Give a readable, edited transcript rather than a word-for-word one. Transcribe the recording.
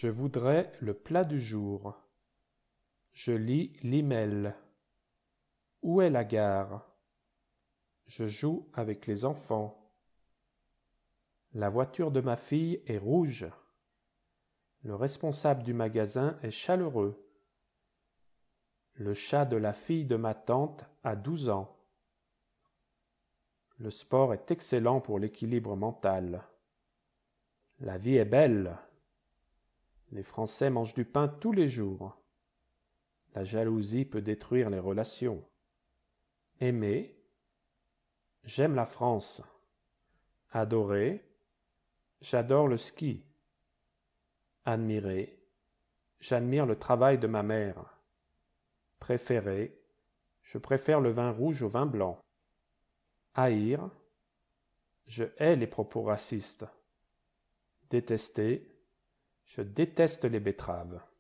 Je voudrais le plat du jour. Je lis l'email. Où est la gare? Je joue avec les enfants. La voiture de ma fille est rouge. Le responsable du magasin est chaleureux. Le chat de la fille de ma tante a 12 ans. Le sport est excellent pour l'équilibre mental. La vie est belle. Les Français mangent du pain tous les jours. La jalousie peut détruire les relations. Aimer. J'aime la France. Adorer. J'adore le ski. Admirer. J'admire le travail de ma mère. Préférer. Je préfère le vin rouge au vin blanc. Haïr. Je hais les propos racistes. Détester. Je déteste les betteraves.